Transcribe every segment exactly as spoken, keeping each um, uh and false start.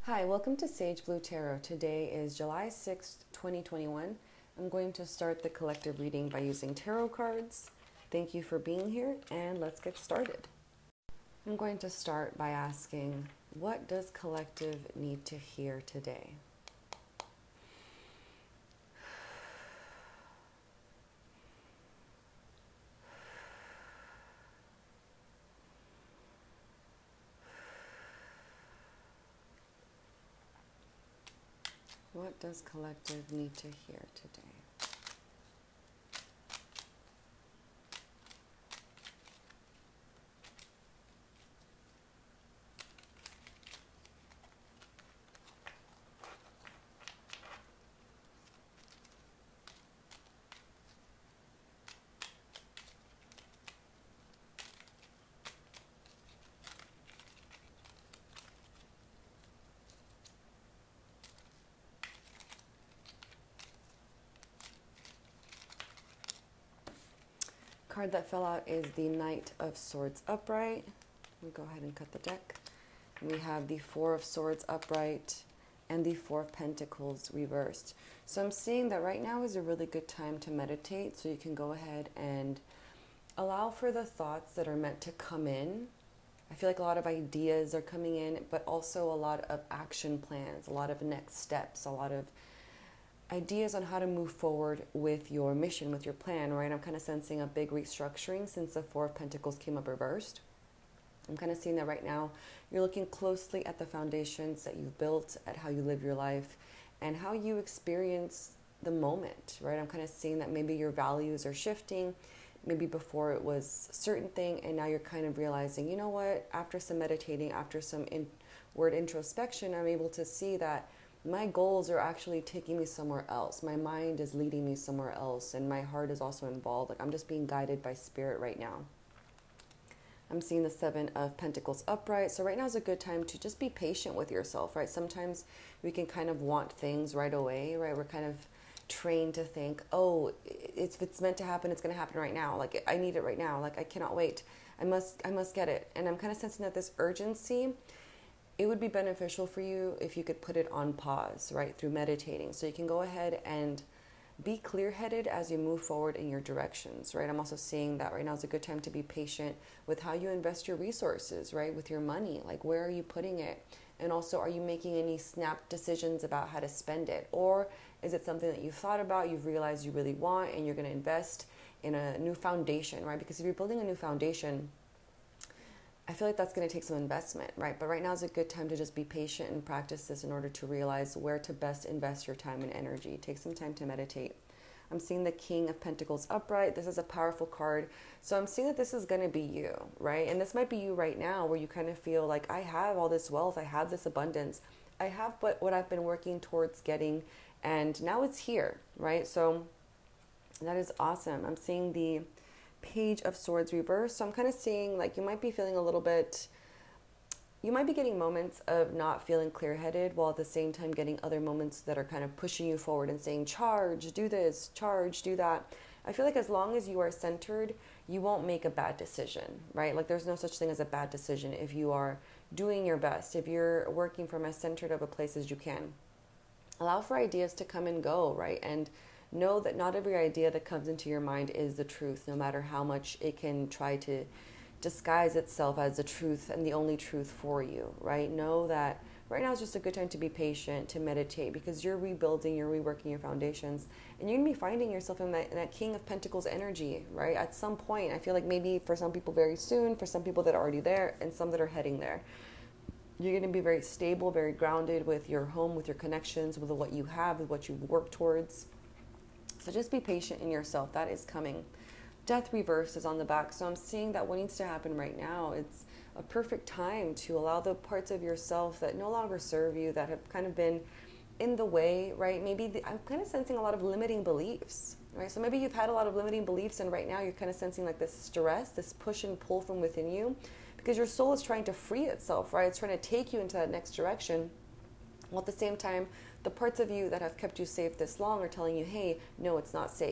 Hi, welcome to Sage Blue Tarot. Today is July sixth, twenty twenty-one. I'm going to start the collective reading by using tarot cards. Thank you for being here, and let's get started. I'm going to start by asking, what does collective need to hear today? What does collective need to hear today? Card that fell out is the Knight of Swords upright. We go ahead and cut the deck. We have the Four of Swords upright and the Four of Pentacles reversed. So I'm seeing that right now is a really good time to meditate, so you can go ahead and allow for the thoughts that are meant to come in. I feel like a lot of ideas are coming in, but also a lot of action plans, a lot of next steps, a lot of ideas on how to move forward with your mission, with your plan, right? I'm kind of sensing a big restructuring since the Four of Pentacles came up reversed. I'm kind of seeing that right now you're looking closely at the foundations that you've built, at how you live your life, and how you experience the moment, right? I'm kind of seeing that maybe your values are shifting. Maybe before it was a certain thing, and now you're kind of realizing, you know what, after some meditating, after some inward introspection, I'm able to see that my goals are actually taking me somewhere else. My mind is leading me somewhere else, and my heart is also involved. Like I'm just being guided by spirit right now. I'm seeing the Seven of Pentacles upright. So right now is a good time to just be patient with yourself, right? Sometimes we can kind of want things right away, right? We're kind of trained to think, oh, it's, if it's meant to happen, it's going to happen right now. Like I need it right now. Like I cannot wait. I must, I must get it. And I'm kind of sensing that this urgency, it would be beneficial for you if you could put it on pause, right, through meditating. So you can go ahead and be clear-headed as you move forward in your directions, right? I'm also seeing that right now is a good time to be patient with how you invest your resources, right, with your money. Like, where are you putting it? And also, are you making any snap decisions about how to spend it? Or is it something that you've thought about, you've realized you really want, and you're going to invest in a new foundation, right? Because if you're building a new foundation, I feel like that's going to take some investment, right? But right now is a good time to just be patient and practice this in order to realize where to best invest your time and energy. Take some time to meditate. I'm seeing the King of Pentacles upright. This is a powerful card. So I'm seeing that this is going to be you, right? And this might be you right now where you kind of feel like, I have all this wealth. I have this abundance. I have what, what I've been working towards getting, and now it's here, right? So that is awesome. I'm seeing the Page of Swords reversed. So I'm kind of seeing like you might be feeling a little bit, you might be getting moments of not feeling clear-headed, while at the same time getting other moments that are kind of pushing you forward and saying, charge, do this, charge, do that. I feel like as long as you are centered, you won't make a bad decision, right? Like there's no such thing as a bad decision if you are doing your best, if you're working from as centered of a place as you can. Allow for ideas to come and go, right? And know that not every idea that comes into your mind is the truth, no matter how much it can try to disguise itself as the truth and the only truth for you, right? Know that right now is just a good time to be patient, to meditate, because you're rebuilding, you're reworking your foundations, and you're going to be finding yourself in that, in that King of Pentacles energy, right? At some point, I feel like maybe for some people very soon, for some people that are already there, and some that are heading there. You're going to be very stable, very grounded with your home, with your connections, with what you have, with what you work towards. So just be patient in yourself. That is coming. Death reverse is on the back. So I'm seeing that what needs to happen right now, it's a perfect time to allow the parts of yourself that no longer serve you, that have kind of been in the way, right? Maybe the, I'm kind of sensing a lot of limiting beliefs, right? So maybe you've had a lot of limiting beliefs, and right now you're kind of sensing like this stress, this push and pull from within you, because your soul is trying to free itself, right? It's trying to take you into that next direction. While at the same time, the parts of you that have kept you safe this long are telling you, hey, no, it's not safe.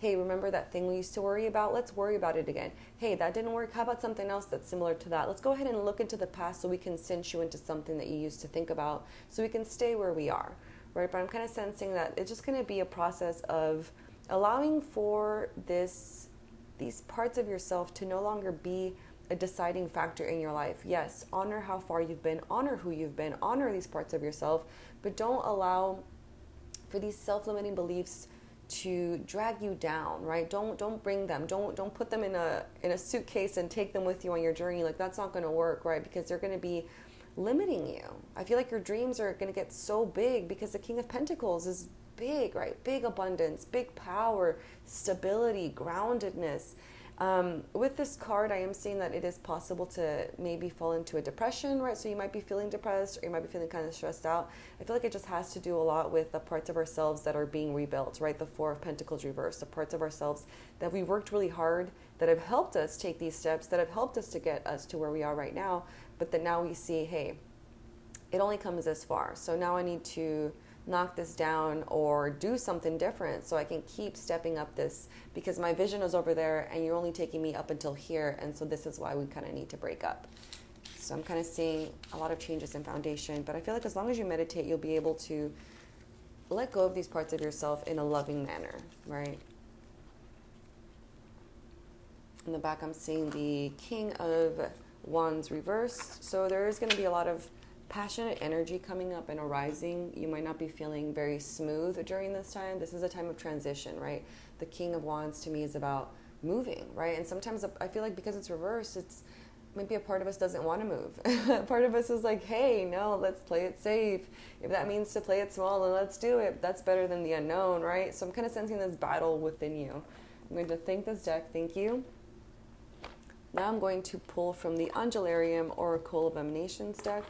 hey, remember that thing we used to worry about? Let's worry about it again. Hey, that didn't work. How about something else that's similar to that? Let's go ahead and look into the past so we can cinch you into something that you used to think about so we can stay where we are, right? But I'm kind of sensing that it's just going to be a process of allowing for this, these parts of yourself to no longer be a deciding factor in your life. Yes, honor how far you've been, honor who you've been, honor these parts of yourself, but don't allow for these self-limiting beliefs to drag you down, right? Don't don't bring them. Don't don't put them in a in a suitcase and take them with you on your journey. Like, that's not going to work, right? Because they're going to be limiting you. I feel like your dreams are going to get so big because the King of Pentacles is big, right? Big abundance, big power, stability, groundedness. Um, with this card, I am seeing that it is possible to maybe fall into a depression, right? So you might be feeling depressed, or you might be feeling kind of stressed out. I feel like it just has to do a lot with the parts of ourselves that are being rebuilt, right? The Four of Pentacles reversed, the parts of ourselves that we worked really hard, that have helped us take these steps, that have helped us to get us to where we are right now, but that now we see, hey, it only comes this far. So now I need to knock this down or do something different so I can keep stepping up this, because my vision is over there and you're only taking me up until here, and so this is why we kind of need to break up. So I'm kind of seeing a lot of changes in foundation, but I feel like as long as you meditate, you'll be able to let go of these parts of yourself in a loving manner, right? In the back, I'm seeing the King of Wands reversed, so there is going to be a lot of passionate energy coming up and arising. You might not be feeling very smooth during this time. This is a time of transition, right? The King of Wands to me is about moving, right? And sometimes I feel like because it's reversed, it's maybe a part of us doesn't want to move. Part of us is like, hey, no, let's play it safe. If that means to play it small, then let's do it. That's better than the unknown, right? So I'm kind of sensing this battle within you. I'm going to thank this deck. Thank you. Now I'm going to pull from the Angelarium Oracle of Emanations deck.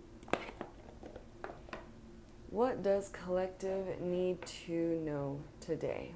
What does collective need to know today?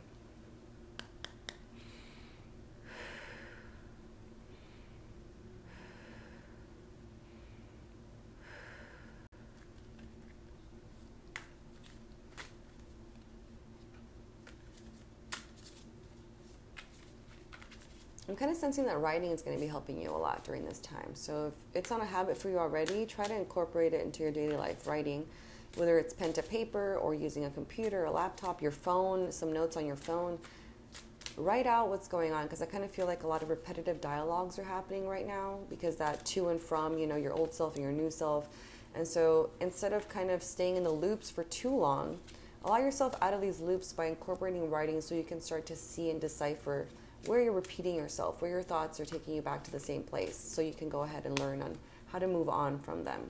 I'm kind of sensing that writing is going to be helping you a lot during this time. So if it's not a habit for you already, try to incorporate it into your daily life, writing. Whether it's pen to paper or using a computer, a laptop, your phone, some notes on your phone. Write out what's going on, because I kind of feel like a lot of repetitive dialogues are happening right now, because that to and from, you know, your old self and your new self. And so instead of kind of staying in the loops for too long, allow yourself out of these loops by incorporating writing so you can start to see and decipher where you're repeating yourself, where your thoughts are taking you back to the same place, so you can go ahead and learn on how to move on from them.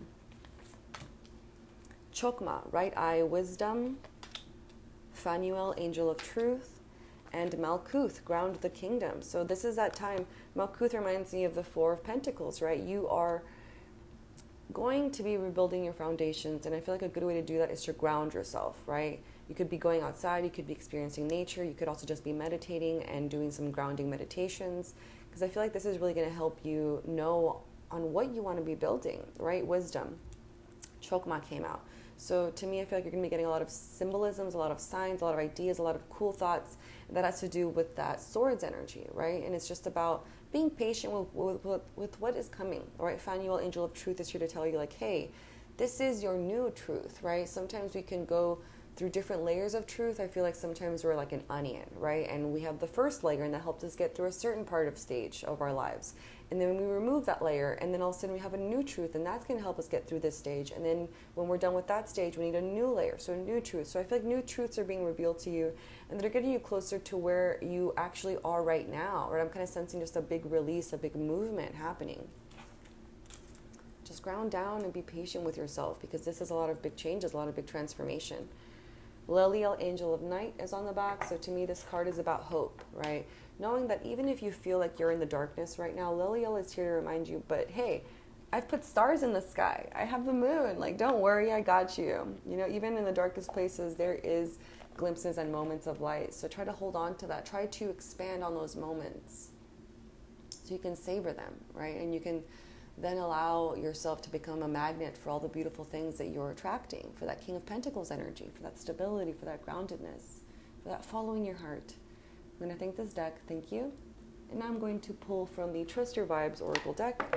Chokmah, right eye wisdom, Phanuel, angel of truth, and Malkuth, ground the kingdom. So this is that time. Malkuth reminds me of the Four of Pentacles, right? You are going to be rebuilding your foundations, and I feel like a good way to do that is to ground yourself, right? You could be going outside, you could be experiencing nature, you could also just be meditating and doing some grounding meditations, because I feel like this is really going to help you know on what you want to be building, right? Wisdom. Chokmah came out. So to me, I feel like you're going to be getting a lot of symbolisms, a lot of signs, a lot of ideas, a lot of cool thoughts that has to do with that swords energy, right? And it's just about being patient with, with, with, with what is coming, right? Phanuel, angel of truth, is here to tell you, like, hey, this is your new truth, right? Sometimes we can go through different layers of truth. I feel like sometimes we're like an onion, right? And we have the first layer, and that helped us get through a certain part of stage of our lives. And then we remove that layer, and then all of a sudden we have a new truth, and that's going to help us get through this stage. And then when we're done with that stage, we need a new layer, so a new truth. So I feel like new truths are being revealed to you, and they're getting you closer to where you actually are right now. Right? I'm kind of sensing just a big release, a big movement happening. Just ground down and be patient with yourself, because this is a lot of big changes, a lot of big transformation. Leliel, angel of night, is on the back. So to me, this card is about hope, right? Knowing that even if you feel like you're in the darkness right now, Leliel is here to remind you, but hey, I've put stars in the sky. I have the moon. Like, don't worry, I got you. You know, even in the darkest places, there is glimpses and moments of light. So try to hold on to that. Try to expand on those moments so you can savor them, right? And you can then allow yourself to become a magnet for all the beautiful things that you're attracting, for that King of Pentacles energy, for that stability, for that groundedness, for that following your heart. I'm going to thank this deck. Thank you. And now I'm going to pull from the Trust Your Vibes Oracle deck.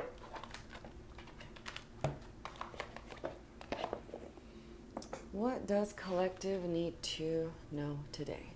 What does collective need to know today?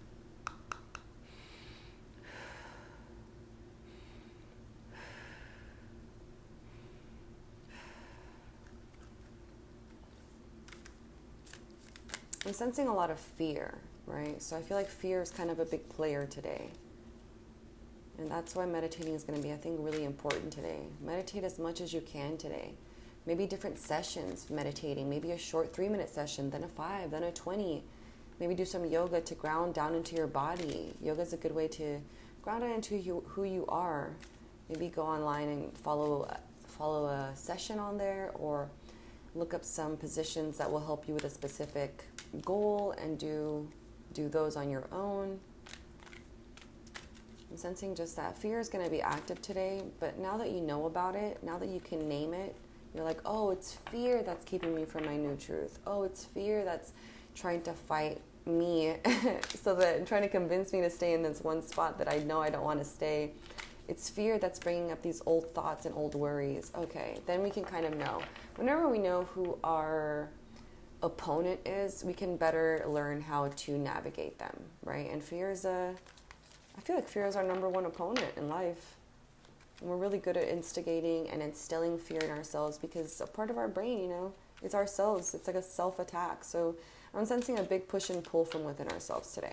I'm sensing a lot of fear, right? So I feel like fear is kind of a big player today. And that's why meditating is going to be, I think, really important today. Meditate as much as you can today. Maybe different sessions meditating. Maybe a short three-minute session, then a five, then a twenty. Maybe do some yoga to ground down into your body. Yoga is a good way to ground down into you, who you are. Maybe go online and follow, follow a session on there, or look up some positions that will help you with a specific goal and do do those on your own. I'm sensing just that fear is going to be active today, but now that you know about it, now that you can name it, you're like, oh, it's fear that's keeping me from my new truth. Oh, it's fear that's trying to fight me so that trying to convince me to stay in this one spot that I know I don't want to stay. It's fear that's bringing up these old thoughts and old worries. Okay, then we can kind of know. Whenever we know who our opponent is, we can better learn how to navigate them, right? And fear is a, I feel like fear is our number one opponent in life. And we're really good at instigating and instilling fear in ourselves because a part of our brain, you know, is ourselves. It's like a self-attack. So I'm sensing a big push and pull from within ourselves today.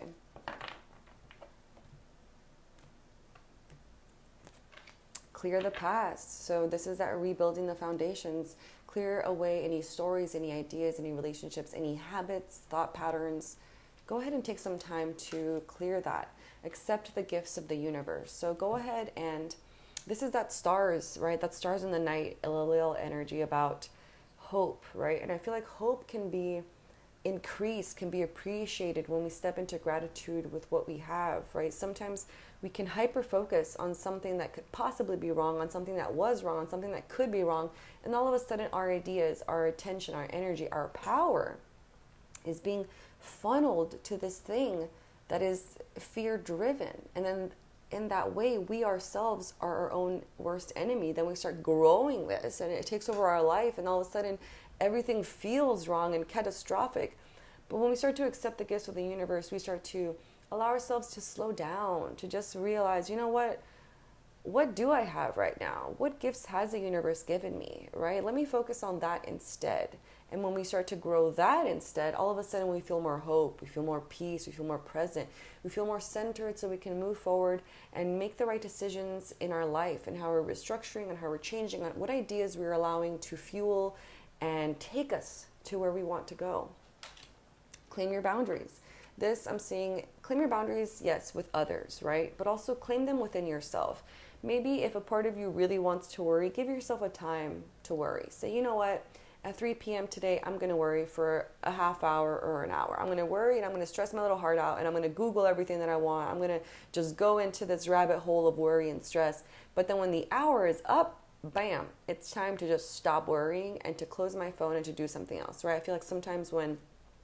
Clear the past. So this is that rebuilding the foundations. Clear away any stories, any ideas, any relationships, any habits, thought patterns. Go ahead and take some time to clear that. Accept the gifts of the universe. So go ahead and, this is that stars, right? That stars in the night, Elul energy about hope, right? And I feel like hope can be increased, can be appreciated when we step into gratitude with what we have, right? Sometimes we can hyper focus on something that could possibly be wrong, on something that was wrong, on something that could be wrong. And all of a sudden our ideas, our attention, our energy, our power is being funneled to this thing that is fear driven. And then in that way, we ourselves are our own worst enemy. Then we start growing this and it takes over our life. And all of a sudden everything feels wrong and catastrophic. But when we start to accept the gifts of the universe, we start to allow ourselves to slow down, to just realize, you know what, what do I have right now? What gifts has the universe given me, right? Let me focus on that instead. And when we start to grow that instead, all of a sudden we feel more hope, we feel more peace, we feel more present, we feel more centered so we can move forward and make the right decisions in our life and how we're restructuring and how we're changing on what ideas we're allowing to fuel and take us to where we want to go. Claim your boundaries. This, I'm seeing, claim your boundaries, yes, with others, right? But also claim them within yourself. Maybe if a part of you really wants to worry, give yourself a time to worry. Say, you know what? At three p.m. today, I'm going to worry for a half hour or an hour. I'm going to worry and I'm going to stress my little heart out and I'm going to Google everything that I want. I'm going to just go into this rabbit hole of worry and stress. But then when the hour is up, bam, it's time to just stop worrying and to close my phone and to do something else, right? I feel like sometimes when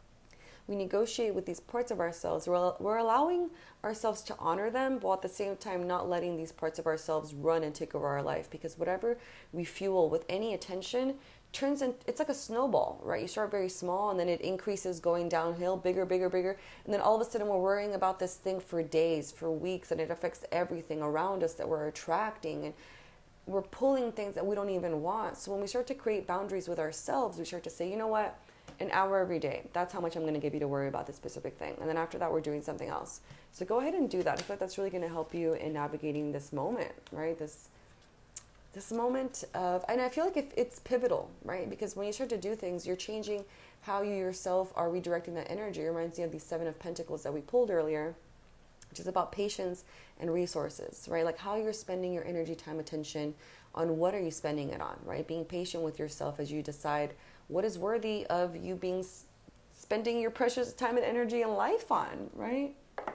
we negotiate with these parts of ourselves, we're, we're allowing ourselves to honor them, while at the same time not letting these parts of ourselves run and take over our life. Because whatever we fuel with any attention turns in, it's like a snowball, right? You start very small and then it increases going downhill, bigger, bigger, bigger. And then all of a sudden we're worrying about this thing for days, for weeks, and it affects everything around us that we're attracting. And we're pulling things that we don't even want. So when we start to create boundaries with ourselves, we start to say, you know what? An hour every day. That's how much I'm going to give you to worry about this specific thing. And then after that, we're doing something else. So go ahead and do that. I feel like that's really going to help you in navigating this moment, right? This this moment of, and I feel like if it's pivotal, right? Because when you start to do things, you're changing how you yourself are redirecting that energy. It reminds me of the Seven of Pentacles that we pulled earlier, which is about patience and resources, right? Like how you're spending your energy, time, attention on what are you spending it on, right? Being patient with yourself as you decide what is worthy of you being spending your precious time and energy and life on, right?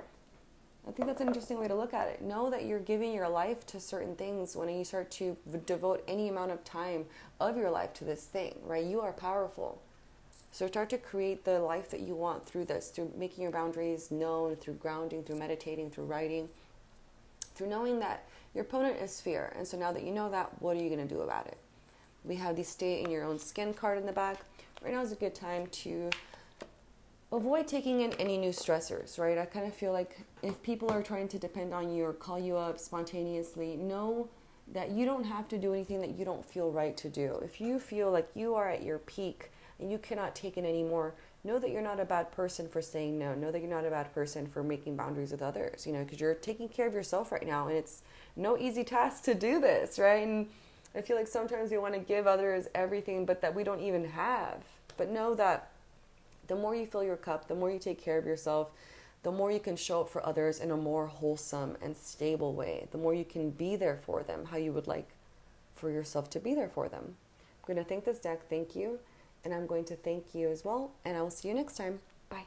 I think that's an interesting way to look at it. Know that you're giving your life to certain things when you start to devote any amount of time of your life to this thing, right? You are powerful. So start to create the life that you want through this, through making your boundaries known, through grounding, through meditating, through writing, through knowing that your opponent is fear. And so now that you know that, what are you going to do about it? We have the stay in your own skin card in the back. Right now is a good time to avoid taking in any new stressors, right? I kind of feel like if people are trying to depend on you or call you up spontaneously, know that you don't have to do anything that you don't feel right to do. If you feel like you are at your peak and you cannot take it anymore, know that you're not a bad person for saying no. Know that you're not a bad person for making boundaries with others, you know, because you're taking care of yourself right now, and it's no easy task to do this, right? And I feel like sometimes we want to give others everything, but that we don't even have. But know that the more you fill your cup, the more you take care of yourself, the more you can show up for others in a more wholesome and stable way. The more you can be there for them, how you would like for yourself to be there for them. I'm going to thank this deck. Thank you. And I'm going to thank you as well. And I will see you next time. Bye.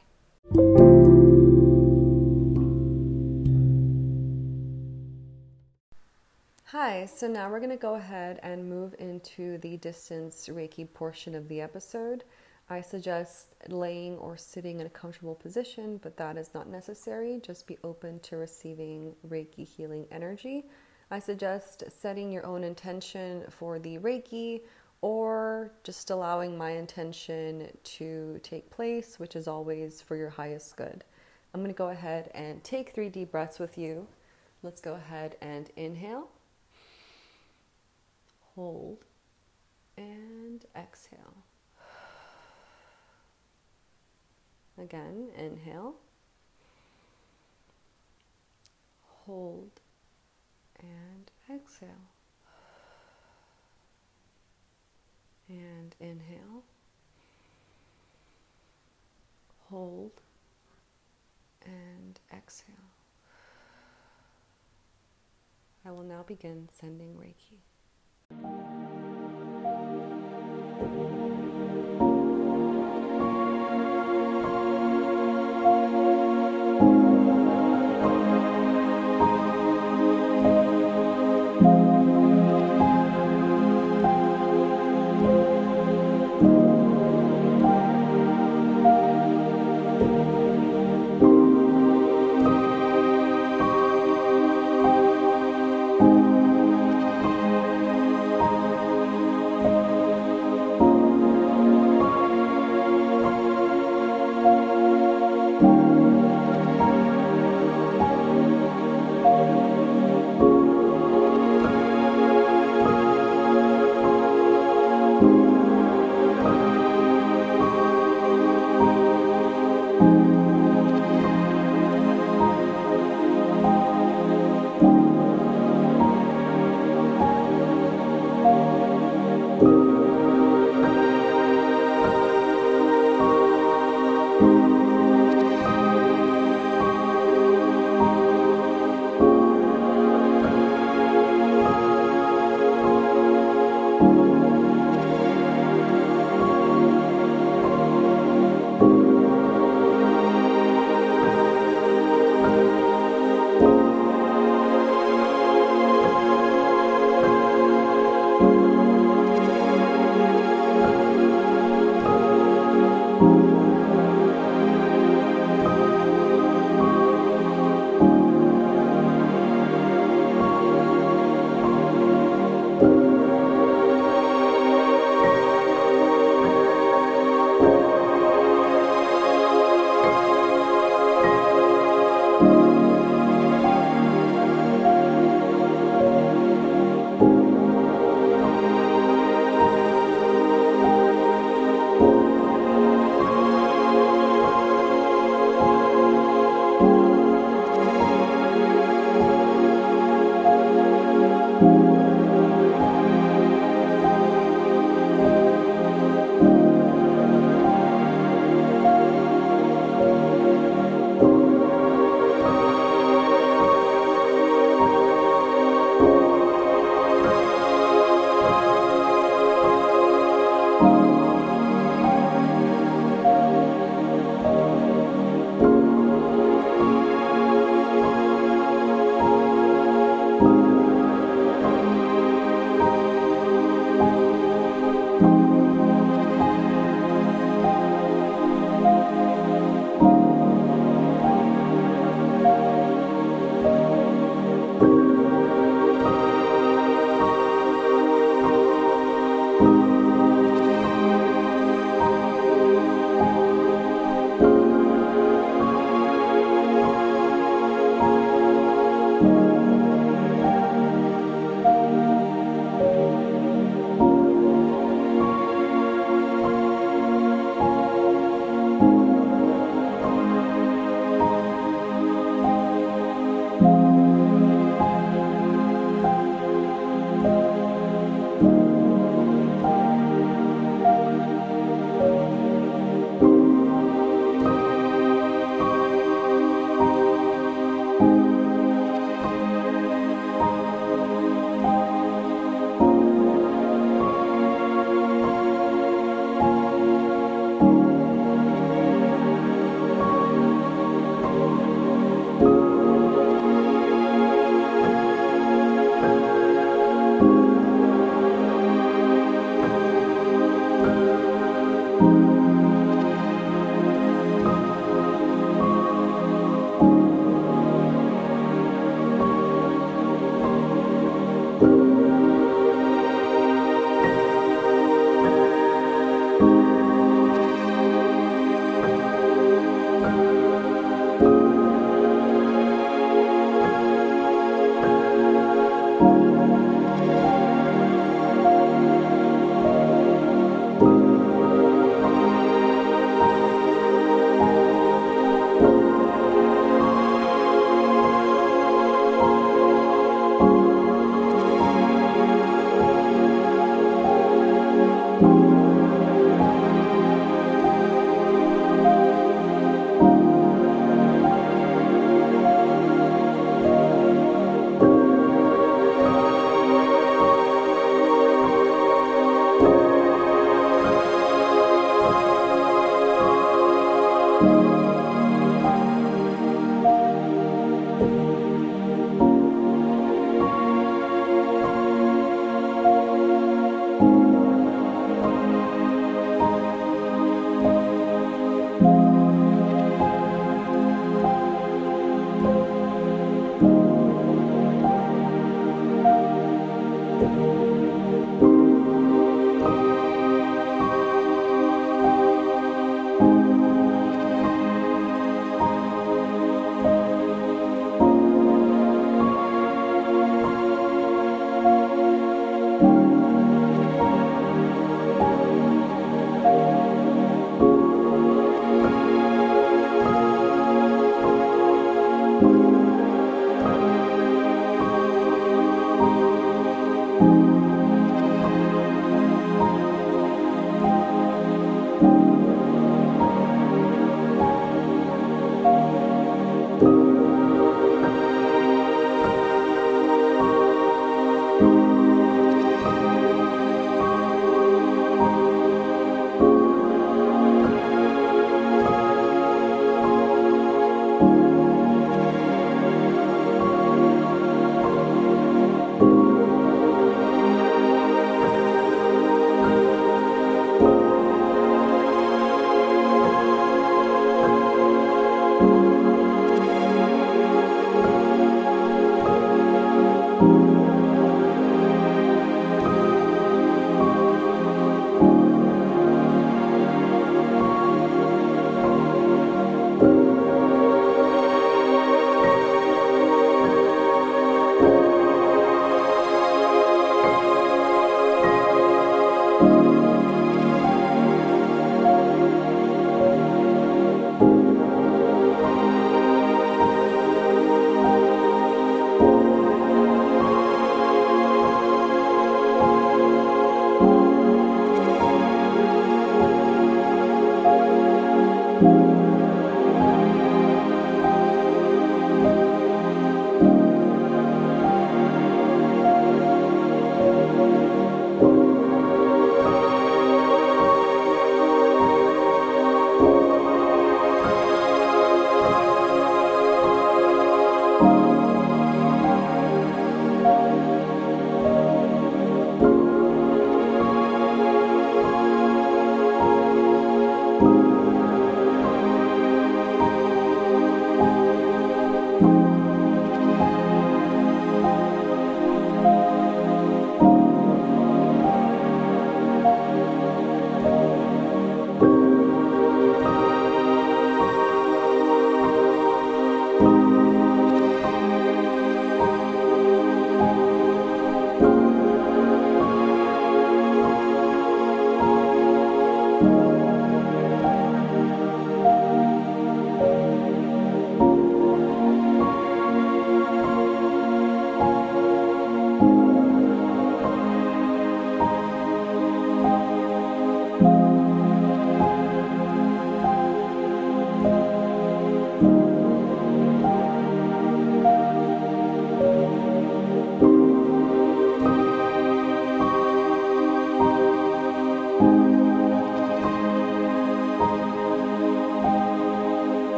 Hi, so now we're going to go ahead and move into the distance Reiki portion of the episode. I suggest laying or sitting in a comfortable position, but that is not necessary. Just be open to receiving Reiki healing energy. I suggest setting your own intention for the Reiki, or just allowing my intention to take place, which is always for your highest good. I'm going to go ahead and take three deep breaths with you. Let's go ahead and inhale, hold, and exhale. Again, inhale, hold, and exhale. And inhale, hold, and exhale. I will now begin sending Reiki.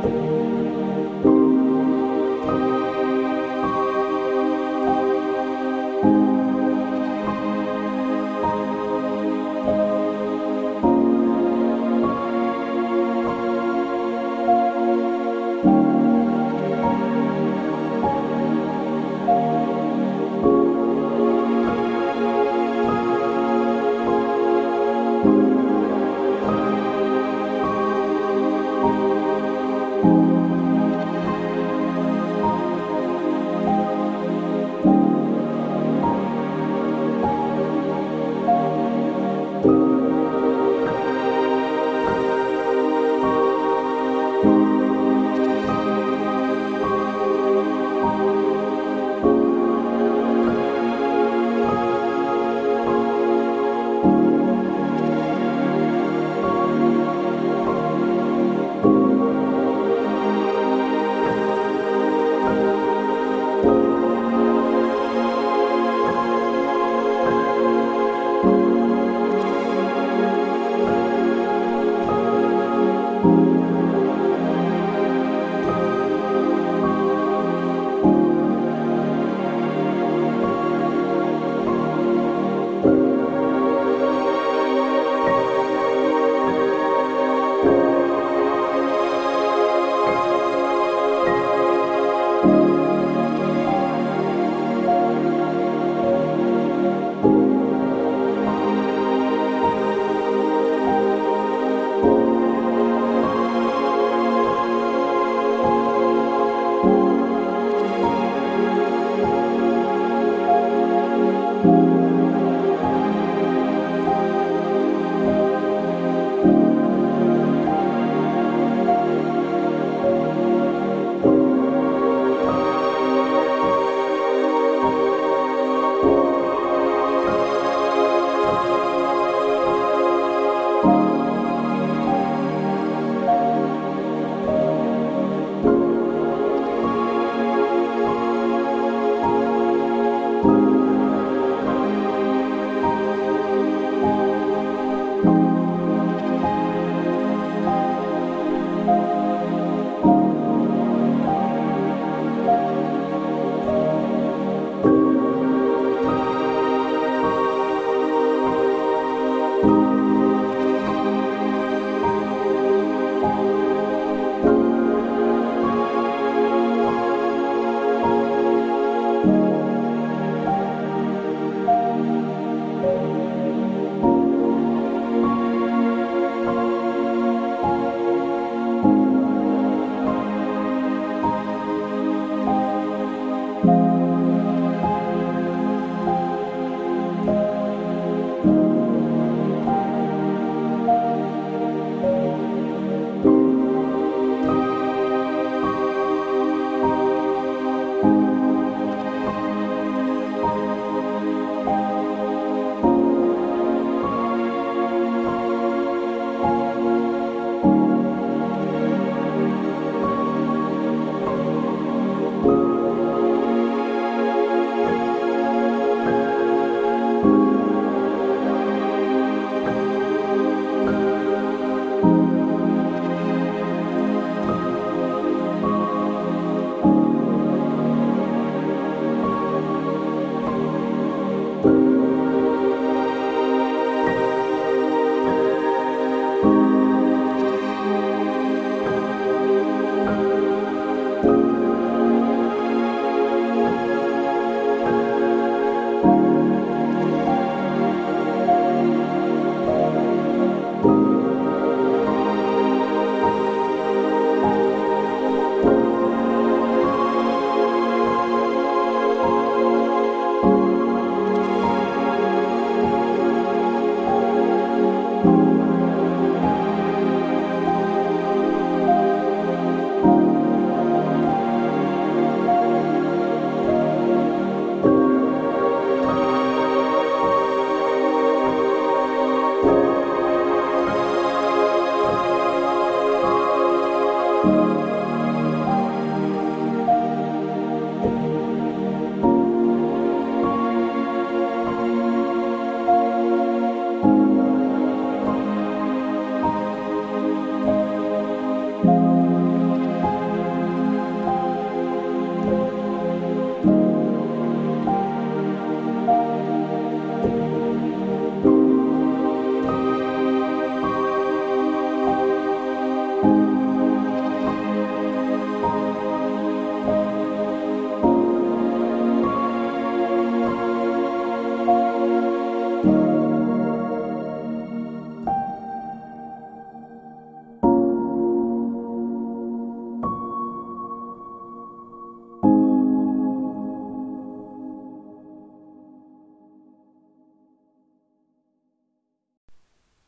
you.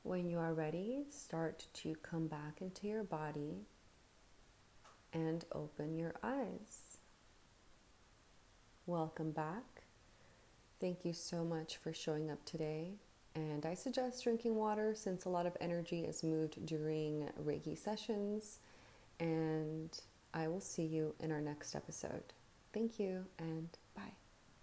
When you are ready, start to come back into your body and open your eyes. Welcome back. Thank you so much for showing up today. And I suggest drinking water since a lot of energy is moved during Reiki sessions. And I will see you in our next episode. Thank you, and